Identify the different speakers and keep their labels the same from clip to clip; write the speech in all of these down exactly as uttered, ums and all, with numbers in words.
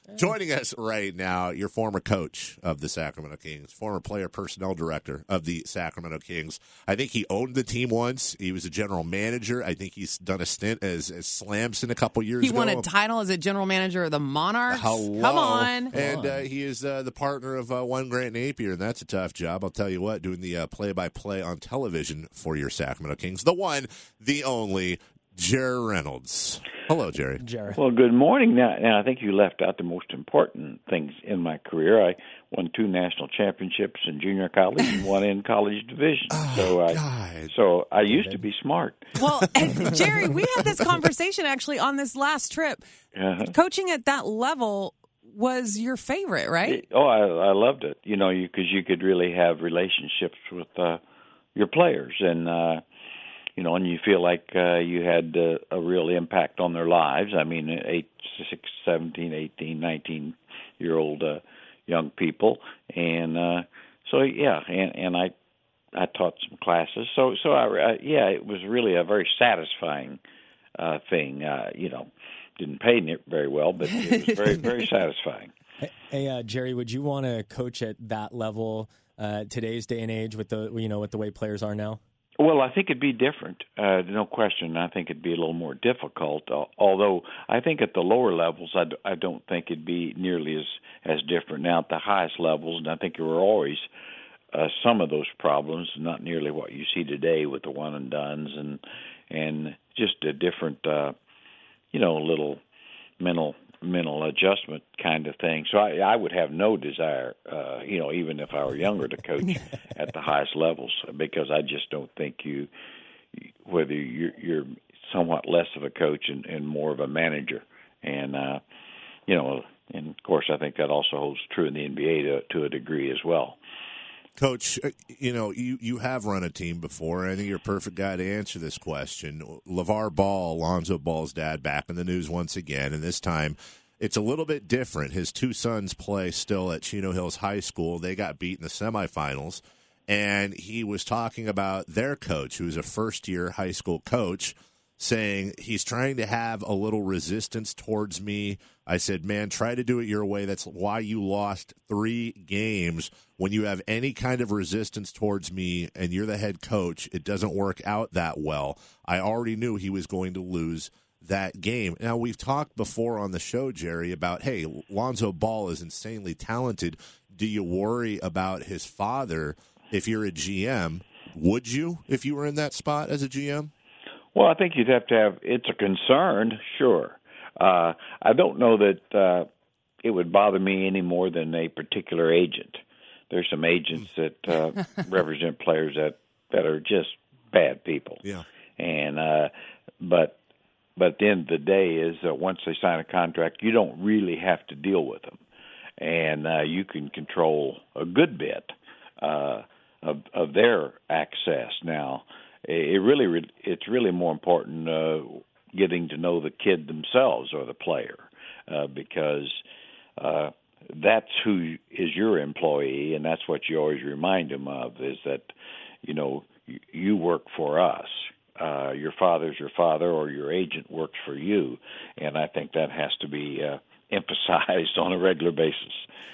Speaker 1: Joining us right now, your former coach of the Sacramento Kings, former player personnel director of the Sacramento Kings. I think he owned the team once. He was a general manager. I think he's done a stint as, as Slamson a couple years
Speaker 2: he
Speaker 1: ago.
Speaker 2: He won a title as a general manager of the Monarchs.
Speaker 1: Hello.
Speaker 2: Come on.
Speaker 1: And uh, he is uh, the partner of uh, one Grant Napier, and that's a tough job. I'll tell you what, doing the uh, play-by-play on television for your Sacramento Kings. The one, the only, Jerry Reynolds. Hello, Jerry.
Speaker 3: Jerry.
Speaker 4: Well, good morning. Now, now, I think you left out the most important things in my career. I won two national championships in junior college and one in college division.
Speaker 1: Oh,
Speaker 4: so I,
Speaker 1: God.
Speaker 4: so I used to be smart.
Speaker 2: Well, and Jerry, we had this conversation actually on this last trip.
Speaker 4: Uh-huh.
Speaker 2: Coaching at that level was your favorite, right?
Speaker 4: Oh, I, I loved it. You know, because you, you could really have relationships with uh, your players, and uh, you know, and you feel like uh, you had uh, a real impact on their lives. I mean, eight, six, seventeen, eighteen, nineteen-year-old uh, young people, and uh, so yeah, and, and I, I taught some classes. So, so I, I yeah, it was really a very satisfying uh, thing. Uh, you know, didn't pay it very well, but it was very, very satisfying.
Speaker 3: Hey, uh, Jerry, would you want to coach at that level uh, today's day and age with the you know with the way players are now?
Speaker 4: Well, I think it'd be different, uh, no question. I think it'd be a little more difficult, uh, although I think at the lower levels, I, d- I don't think it'd be nearly as, as different. Now, at the highest levels, and I think there were always uh, some of those problems, not nearly what you see today with the one-and-dones and and just a different, uh, you know, little mental mental adjustment kind of thing. So I, I would have no desire, uh, you know, even if I were younger, to coach at the highest levels, because I just don't think you, whether you're, you're somewhat less of a coach and, and more of a manager. And, uh, you know, and of course I think that also holds true in the N B A to, to a degree as well.
Speaker 1: Coach, you know, you, you have run a team before, and I think you're a perfect guy to answer this question. LeVar Ball, Lonzo Ball's dad, back in the news once again, and this time it's a little bit different. His two sons play still at Chino Hills High School. They got beat in the semifinals, and he was talking about their coach, who's a first-year high school coach, saying he's trying to have a little resistance towards me. I said, man, try to do it your way. That's why you lost three games. When you have any kind of resistance towards me and you're the head coach, it doesn't work out that well. I already knew he was going to lose that game. Now, we've talked before on the show, Jerry, about, hey, Lonzo Ball is insanely talented. Do you worry about his father if you're a G M? Would you if you were in that spot as a G M?
Speaker 4: Well, I think you'd have to have – it's a concern, sure. Uh, I don't know that uh, it would bother me any more than a particular agent. There's some agents that uh, represent players that, that are just bad people.
Speaker 1: Yeah.
Speaker 4: And uh, but but at the end of the day is that once they sign a contract, you don't really have to deal with them, and uh, you can control a good bit uh, of of their access. Now, it really it's really more important uh, getting to know the kid themselves or the player, uh, because uh, that's who is your employee, and that's what you always remind them of, is that, you know, you, you work for us. Uh, your father's your father, or your agent works for you, and I think that has to be uh, emphasized on a regular basis.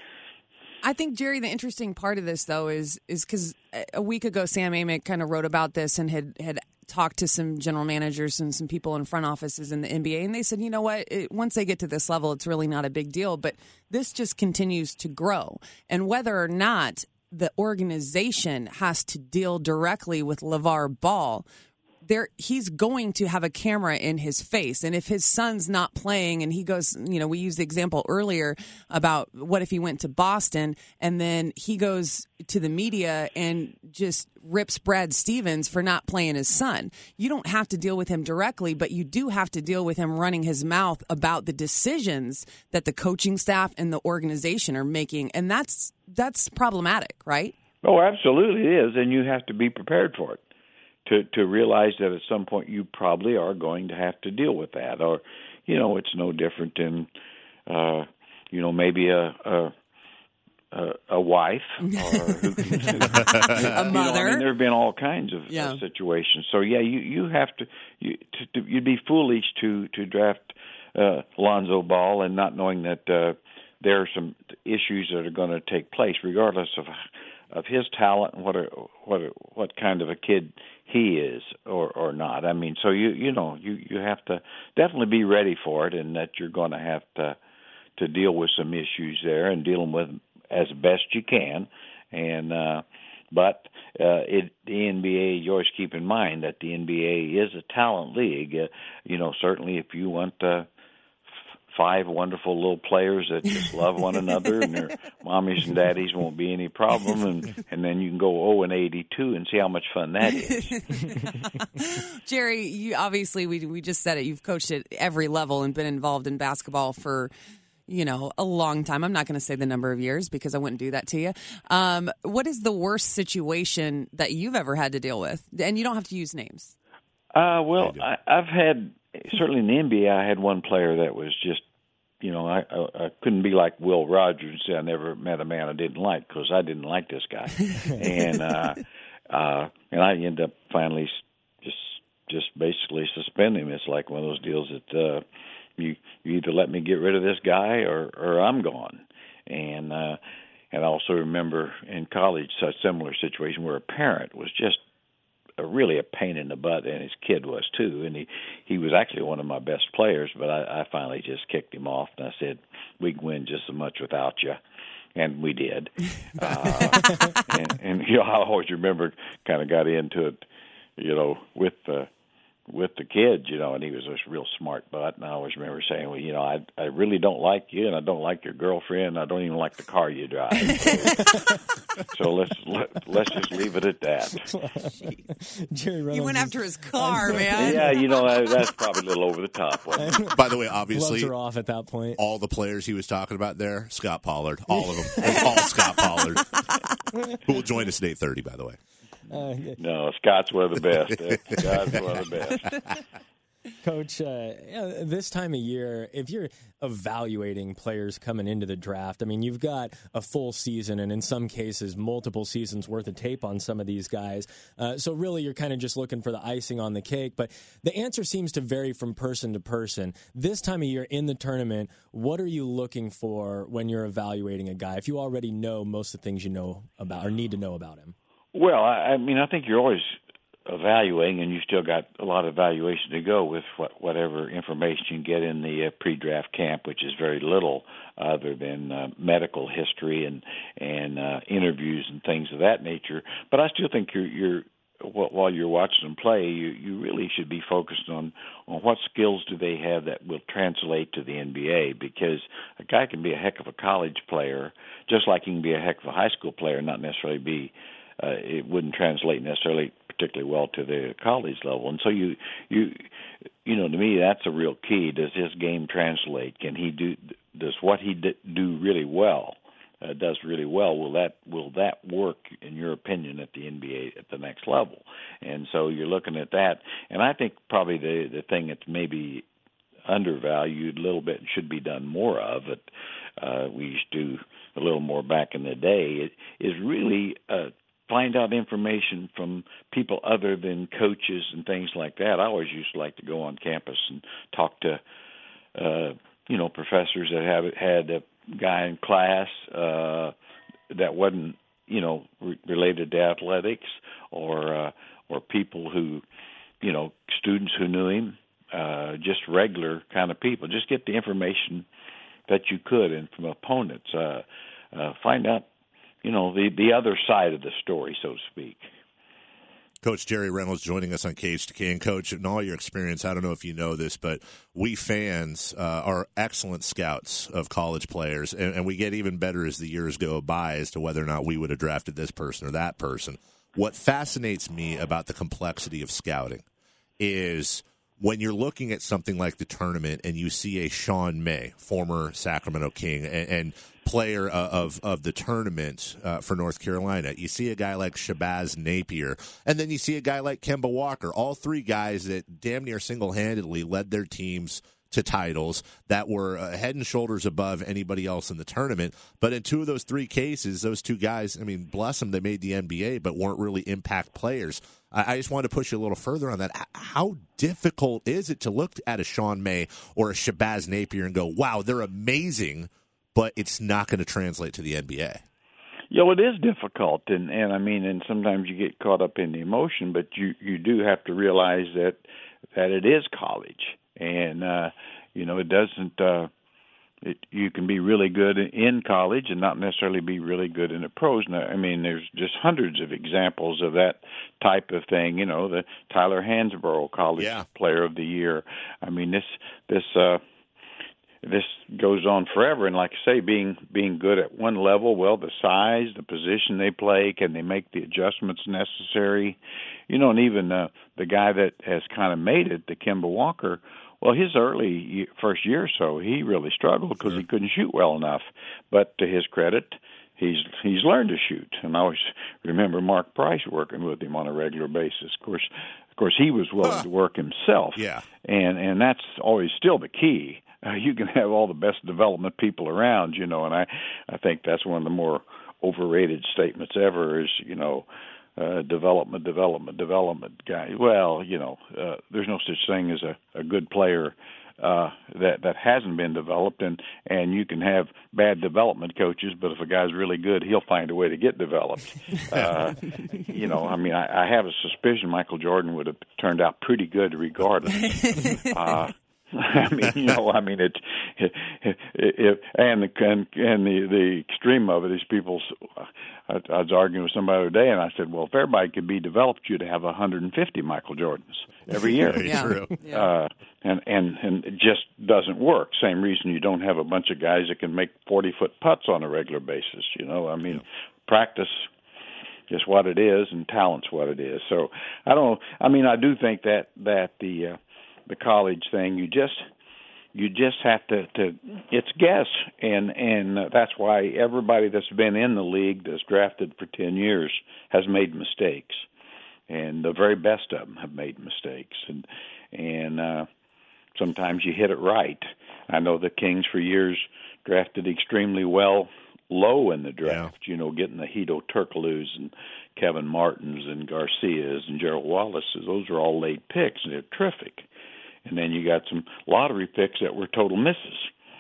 Speaker 2: I think, Jerry, the interesting part of this, though, is is because a week ago Sam Amick kind of wrote about this and had, had talked to some general managers and some people in front offices in the N B A, and they said, you know what, it, once they get to this level, it's really not a big deal, but this just continues to grow. And whether or not the organization has to deal directly with LeVar Ball, there he's going to have a camera in his face. And if his son's not playing and he goes, you know, we used the example earlier about what if he went to Boston and then he goes to the media and just rips Brad Stevens for not playing his son. You don't have to deal with him directly, but you do have to deal with him running his mouth about the decisions that the coaching staff and the organization are making. And that's that's problematic, right?
Speaker 4: Oh, absolutely it is. And you have to be prepared for it. To, to realize that at some point you probably are going to have to deal with that, or, you know, it's no different than, uh, you know, maybe a a, a, a wife or who can,
Speaker 2: a
Speaker 4: you know,
Speaker 2: mother.
Speaker 4: I mean, there have been all kinds of
Speaker 2: yeah.
Speaker 4: uh, situations. So yeah, you you have to you to, to, you'd be foolish to to draft uh, Lonzo Ball and not knowing that uh, there are some issues that are going to take place, regardless of of his talent and what a, what a, what kind of a kid he is or or not. I mean, so you you know you you have to definitely be ready for it, and that you're going to have to to deal with some issues there and deal with them as best you can. And uh, but uh, it the N B A, you always keep in mind that the N B A is a talent league. Uh, you know, certainly if you want uh, five wonderful little players that just love one another and their mommies and daddies won't be any problem, and, and then you can go oh and eighty-two and see how much fun that is.
Speaker 2: Jerry, you obviously we we just said it. You've coached at every level and been involved in basketball for, you know, a long time. I'm not going to say the number of years because I wouldn't do that to you. Um, what is the worst situation that you've ever had to deal with? And you don't have to use names.
Speaker 4: Uh, well, I, I've had, certainly in the N B A, I had one player that was just, you know, I, I, I couldn't be like Will Rogers and say I never met a man I didn't like, because I didn't like this guy. and uh, uh, and I ended up finally just just basically suspending him. It's like one of those deals that uh, you you either let me get rid of this guy or, or I'm gone. And uh, and I also remember in college such similar situation where a parent was just a, really a pain in the butt, and his kid was too. And he, he was actually one of my best players, but I, I finally just kicked him off, and I said, we can win just as much without you. And we did. uh, and, and, you know, I always remember kind of got into it, you know, with the with the kids, you know, and he was a real smart butt, and I always remember saying, well, you know, I I really don't like you, and I don't like your girlfriend, and I don't even like the car you drive. So, so let's let, let's just leave it at that.
Speaker 3: Jerry Reynolds.
Speaker 2: You went after his car, man.
Speaker 4: Yeah, you know, that's probably a little over the top. Wasn't it?
Speaker 1: By the way, obviously,
Speaker 3: gloves are off at that point.
Speaker 1: All the players he was talking about there, Scott Pollard, all of them, it's all Scott Pollard, who will join us at eight thirty, by the way.
Speaker 3: Uh, yeah.
Speaker 4: No, Scott's one of the best. Scott's one of the best.
Speaker 3: Coach, uh, this time of year, if you're evaluating players coming into the draft, I mean, you've got a full season and in some cases multiple seasons worth of tape on some of these guys. Uh, so really you're kind of just looking for the icing on the cake. But the answer seems to vary from person to person. This time of year in the tournament, what are you looking for when you're evaluating a guy if you already know most of the things you know about or need to know about him?
Speaker 4: Well, I, I mean, I think you're always evaluating, and you still got a lot of evaluation to go with what, whatever information you get in the uh, pre-draft camp, which is very little other than uh, medical history and and uh, interviews and things of that nature. But I still think you're, you're while you're watching them play, you, you really should be focused on, on what skills do they have that will translate to the N B A, because a guy can be a heck of a college player, just like he can be a heck of a high school player, not necessarily be Uh, it wouldn't translate necessarily particularly well to the college level. And so you, you, you know, to me, that's a real key. Does his game translate? Can he do, does what he do really well, uh, does really well, will that, will that work, in your opinion, at the N B A at the next level? And so you're looking at that. And I think probably the, the thing that's maybe undervalued a little bit and should be done more of, it, uh, we used to do a little more back in the day, it, is really uh, find out information from people other than coaches and things like that. I always used to like to go on campus and talk to, uh, you know, professors that have had a guy in class uh, that wasn't, you know, re- related to athletics, or uh, or people who, you know, students who knew him, uh, just regular kind of people. Just get the information that you could, and from opponents, uh, uh, find out, you know, the, the other side of the story, so to speak.
Speaker 1: Coach Jerry Reynolds joining us on Cage to King. Coach, in all your experience, I don't know if you know this, but we fans uh, are excellent scouts of college players, and, and we get even better as the years go by as to whether or not we would have drafted this person or that person. What fascinates me about the complexity of scouting is when you're looking at something like the tournament and you see a Sean May, former Sacramento King, and, and player of of the tournament uh, for North Carolina. You see a guy like Shabazz Napier, and then you see a guy like Kemba Walker, all three guys that damn near single-handedly led their teams to titles that were uh, head and shoulders above anybody else in the tournament. But in two of those three cases, those two guys, I mean, bless them, they made the N B A, but weren't really impact players. I, I just wanted to push you a little further on that. How difficult is it to look at a Sean May or a Shabazz Napier and go, wow, they're amazing, but it's not going to translate to the N B A.
Speaker 4: Yeah, well, it is difficult, and and I mean, and sometimes you get caught up in the emotion, but you you do have to realize that that it is college, and uh, you know, it doesn't. Uh, it, you can be really good in college and not necessarily be really good in the pros. Now, I mean, there's just hundreds of examples of that type of thing. You know, the Tyler Hansbrough College
Speaker 1: yeah.
Speaker 4: Player of the Year. I mean, this this. Uh, This goes on forever, and like I say, being being good at one level, well, the size, the position they play, can they make the adjustments necessary? You know, and even uh, the guy that has kind of made it, the Kemba Walker, well, his early first year or so, he really struggled because sure. he couldn't shoot well enough. But to his credit, he's he's learned to shoot, and I always remember Mark Price working with him on a regular basis. Of course, of course, he was willing huh. to work himself,
Speaker 1: yeah,
Speaker 4: and and that's always still the key. Uh, you can have all the best development people around, you know, and I, I think that's one of the more overrated statements ever is, you know, uh, development, development, development guy. Well, you know, uh, there's no such thing as a, a good player uh, that that hasn't been developed, and, and you can have bad development coaches, but if a guy's really good, he'll find a way to get developed. Uh, you know, I mean, I, I have a suspicion Michael Jordan would have turned out pretty good regardless. uh, I mean, you know, I mean, it, it, it, it and the and, and the the extreme of it is people's. I, I was arguing with somebody the other day, and I said, well, if everybody could be developed, you'd have one hundred fifty Michael Jordans every year.
Speaker 1: yeah, true.
Speaker 2: Yeah.
Speaker 4: Uh, and and and it just doesn't work. Same reason you don't have a bunch of guys that can make forty foot putts on a regular basis. You know, I mean, yeah. practice is what it is, and talent's what it is. So I don't. I mean, I do think that that the uh, the college thing, you just you just have to, to it's guess, and and that's why everybody that's been in the league that's drafted for ten years has made mistakes, and the very best of them have made mistakes, and and uh, sometimes you hit it right. I know the Kings for years drafted extremely well low in the draft, yeah. you know, getting the Hedo Turkoglu's and Kevin Martins and Garcias and Gerald Wallace's. Those are all late picks, and they're terrific. And then you got some lottery picks that were total misses.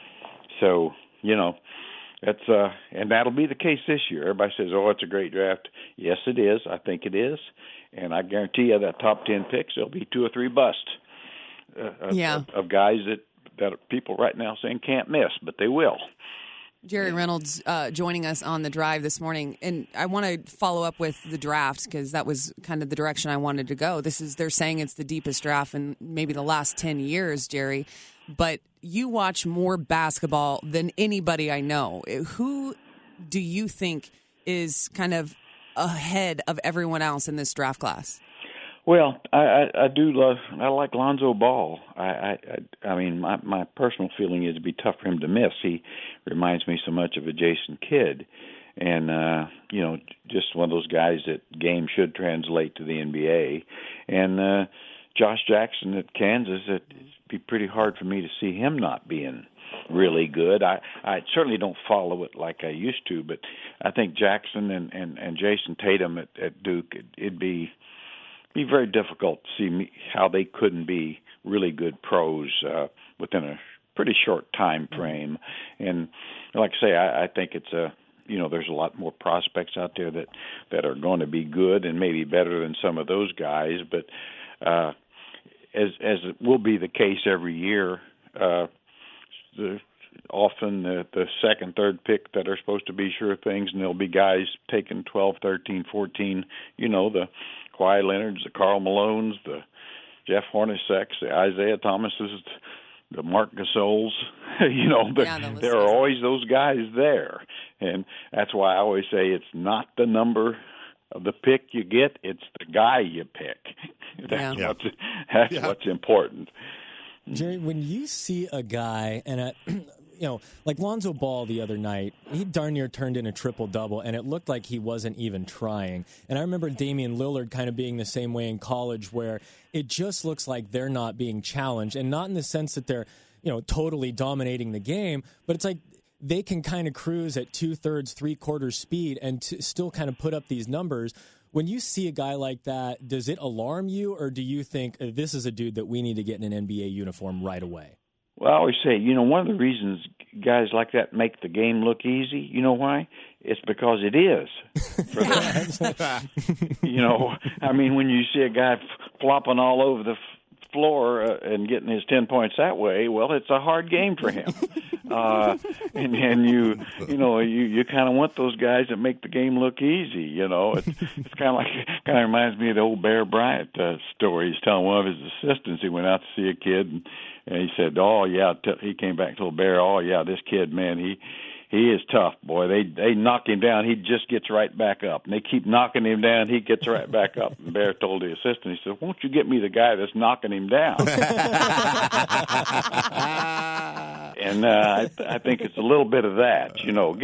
Speaker 4: So, you know, that's uh, and that'll be the case this year. Everybody says, oh, it's a great draft. Yes, it is. I think it is. And I guarantee you that top ten picks, there'll be two or three busts uh,
Speaker 2: yeah.
Speaker 4: of, of guys that, that people right now saying can't miss, but they will.
Speaker 2: Jerry Reynolds uh, joining us on the drive this morning, and I want to follow up with the draft because that was kind of the direction I wanted to go. This is they're saying it's the deepest draft in maybe the last ten years, Jerry. But you watch more basketball than anybody I know. Who do you think is kind of ahead of everyone else in this draft class?
Speaker 4: Well, I, I, I do love. I like Lonzo Ball. I, I, I mean, my my personal feeling is it'd be tough for him to miss. He reminds me so much of a Jason Kidd, and uh, you know, just one of those guys that game should translate to the N B A. And uh, Josh Jackson at Kansas, it'd be pretty hard for me to see him not being really good. I, I certainly don't follow it like I used to, but I think Jackson and and, and Jason Tatum at, at Duke, it, it'd be. be very difficult to see me, how they couldn't be really good pros uh, within a pretty short time frame. And like I say, I, I think it's a you know there's a lot more prospects out there that that are going to be good and maybe better than some of those guys. But uh, as as it will be the case every year, uh, the often the, the second, third pick that are supposed to be sure things, and there'll be guys taking twelve, thirteen, fourteen, you know, the Kawhi Leonards, the Karl Malones, the Jeff Hornaceks, the Isaiah Thomases, the Marc Gasols, you know, the, yeah, the there are always those guys there. And that's why I always say it's not the number of the pick you get, it's the guy you pick. That's,
Speaker 2: yeah.
Speaker 4: what's, that's
Speaker 1: yeah.
Speaker 4: what's important.
Speaker 3: Jerry, when you see a guy, and a, you know, like Lonzo Ball the other night, he darn near turned in a triple-double, and it looked like he wasn't even trying. And I remember Damian Lillard kind of being the same way in college, where it just looks like they're not being challenged, and not in the sense that they're, you know, totally dominating the game, but it's like they can kind of cruise at two-thirds, three-quarters speed and t- still kind of put up these numbers. When you see a guy like that, does it alarm you, or do you think uh, this is a dude that we need to get in an N B A uniform right away?
Speaker 4: Well, I always say, you know, one of the reasons guys like that make the game look easy, you know why? It's because it is. For them. You know, I mean, when you see a guy flopping all over the floor uh, and getting his ten points that way, well, it's a hard game for him. Uh, and, and you, you know, you, you kind of want those guys that make the game look easy. You know, it's, it's kind of like, kind of reminds me of the old Bear Bryant uh, story. He's telling one of his assistants, he went out to see a kid, and, and he said, "Oh yeah," t- he came back to the Bear. "Oh yeah, this kid, man, he." He is tough, boy. They they knock him down, he just gets right back up. And they keep knocking him down, he gets right back up. And Bear told the assistant, he said, "Won't you get me the guy that's knocking him down?" And uh, I, th- I think it's a little bit of that, you know.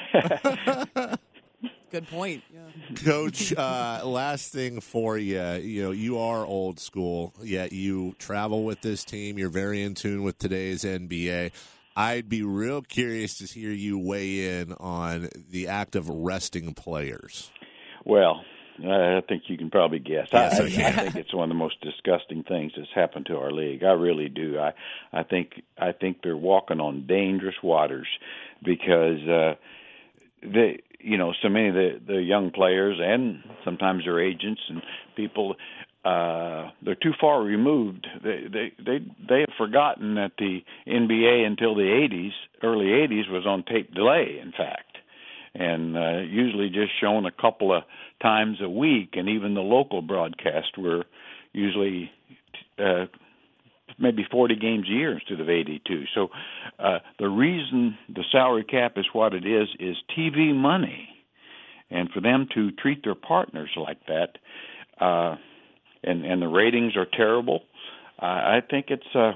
Speaker 2: Good point. Yeah.
Speaker 1: Coach, uh, last thing for you. You know, you are old school, yet you travel with this team. You're very in tune with today's N B A. I'd be real curious to hear you weigh in on the act of resting players.
Speaker 4: Well, I think you can probably guess.
Speaker 1: Yes,
Speaker 4: I,
Speaker 1: I, can.
Speaker 4: I think it's one of the most disgusting things that's happened to our league. I really do. I, I think I think they're walking on dangerous waters because uh, they, you know, so many of the, the young players and sometimes their agents and people. Uh, they're too far removed. They they they they have forgotten that the N B A until the eighties, early eighties, was on tape delay. In fact, and uh, usually just shown a couple of times a week, and even the local broadcasts were usually uh, maybe forty games a year instead of eighty-two. So uh, the reason the salary cap is what it is is T V money, and for them to treat their partners like that. Uh, And, and the ratings are terrible. Uh, I think it's, uh,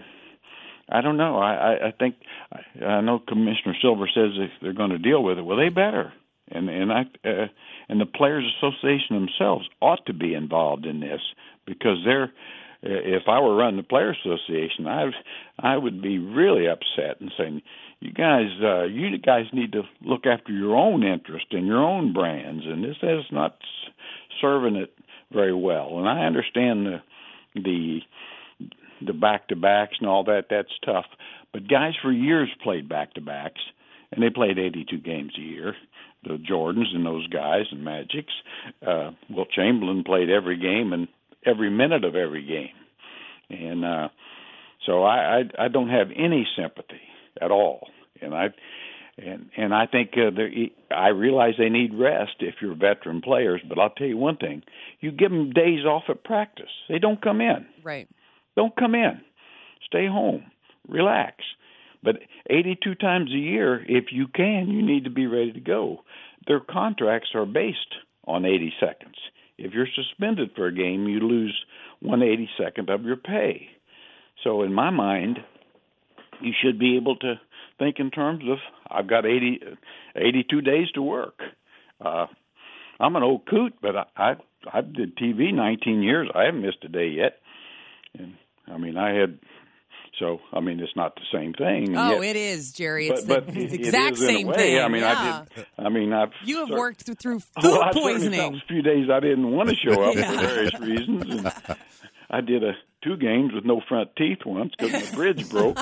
Speaker 4: I don't know. I, I think, I know Commissioner Silver says if they're going to deal with it, well, they better. And and I uh, and the Players Association themselves ought to be involved in this because they're. If I were running the Players Association, I I would be really upset and saying, you guys, uh, you guys need to look after your own interest and your own brands, and this is not serving it very well. And I understand the the the back-to-backs and all that. That's tough. But guys for years played back-to-backs, and they played eighty-two games a year. The Jordans and those guys and Magics. Uh, Wilt Chamberlain played every game and every minute of every game. And uh, so I, I, I don't have any sympathy at all. And I and and I think uh, I realize they need rest if you're veteran players. But I'll tell you one thing: you give them days off at practice. They don't come in.
Speaker 2: Right.
Speaker 4: Don't come in. Stay home. Relax. But eighty-two times a year, if you can, you need to be ready to go. Their contracts are based on eighty seconds. If you're suspended for a game, you lose one eighty-second of your pay. So in my mind, you should be able to think in terms of, I've got eighty, eighty-two days to work. Uh, I'm an old coot, but I, I I did T V nineteen years. I haven't missed a day yet. And I mean, I had, so, I mean, it's not the same thing.
Speaker 2: Oh,
Speaker 4: yet,
Speaker 2: it is, Jerry. It's
Speaker 4: but,
Speaker 2: the,
Speaker 4: but
Speaker 2: it's
Speaker 4: it
Speaker 2: exact
Speaker 4: is in
Speaker 2: same
Speaker 4: a way.
Speaker 2: thing.
Speaker 4: I mean,
Speaker 2: yeah.
Speaker 4: I did, I mean, I've.
Speaker 2: You have
Speaker 4: cer-
Speaker 2: worked through, through food
Speaker 4: well, I
Speaker 2: poisoning.
Speaker 4: A few days I didn't want to show up
Speaker 2: Yeah.
Speaker 4: for various reasons. And I did a two games with no front teeth once because my bridge broke.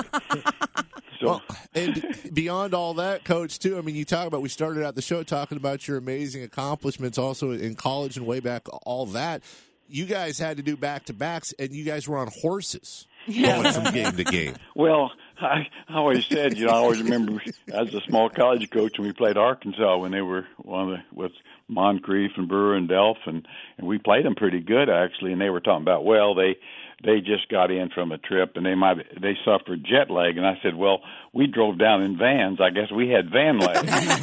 Speaker 4: So,
Speaker 1: Well, and beyond all that, Coach, too, I mean, you talk about, we started out the show talking about your amazing accomplishments also in college and way back, all that. You guys had to do back-to-backs, and you guys were on horses going from game to game.
Speaker 4: well, I, I always said, you know, I always remember as a small college coach when we played Arkansas when they were one of the, with Moncrief and Brewer and Delph, and, and we played them pretty good, actually, and they were talking about, well, they they just got in from a trip, and they might they suffered jet lag, and I said, well, we drove down in vans. I guess we had van lag.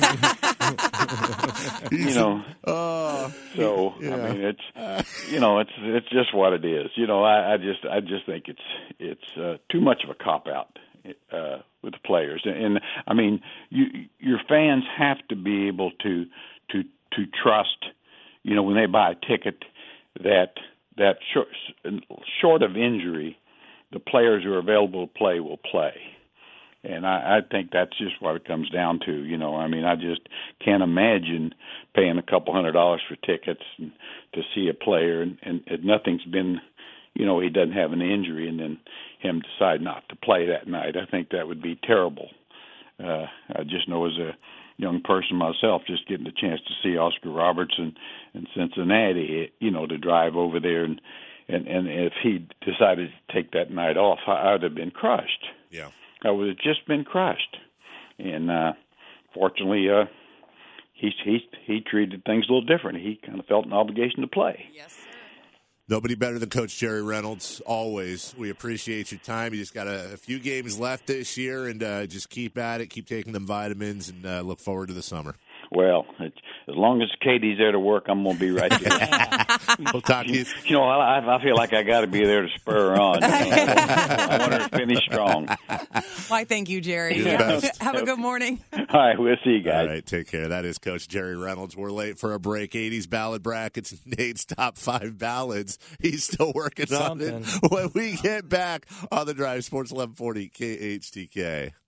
Speaker 4: you know,
Speaker 1: uh,
Speaker 4: so
Speaker 1: yeah.
Speaker 4: I mean, it's you know, it's it's just what it is. You know, I, I just I just think it's it's uh, too much of a cop out uh, with the players, and, and I mean, you your fans have to be able to to to trust, you know, when they buy a ticket that that short, short of injury, the players who are available to play will play. And I, I think that's just what it comes down to. You know, I mean, I just can't imagine paying a couple hundred dollars for tickets and, to see a player, and, and, and nothing's been, you know, he doesn't have an injury and then him decide not to play that night. I think that would be terrible. Uh, I just know as a young person myself, just getting the chance to see Oscar Robertson in Cincinnati, you know, to drive over there and, and, and if he decided to take that night off, I would have been crushed.
Speaker 1: Yeah.
Speaker 4: I would have just been crushed. And uh, fortunately, uh, he, he, he treated things a little different. He kind of felt an obligation to play.
Speaker 2: Yes, sir.
Speaker 1: Nobody better than Coach Jerry Reynolds, always. We appreciate your time. You just got a, a few games left this year, and uh, just keep at it, keep taking them vitamins, and uh, look forward to the summer.
Speaker 4: Well, it, as long as Katie's there to work, I'm going to be right there.
Speaker 1: We'll talk to you.
Speaker 4: You know, I, I feel like I got to be there to spur her on. I want her to finish strong.
Speaker 2: Why, thank you, Jerry.
Speaker 1: You're the best.
Speaker 2: Have a good morning.
Speaker 4: All right, we'll see you guys.
Speaker 1: All right, take care. That is Coach Jerry Reynolds. We're late for a break. eighties ballad brackets, Nate's top five ballads. He's still working
Speaker 3: Something.
Speaker 1: on it. When we get back on the Drive, Sports eleven forty K H T K.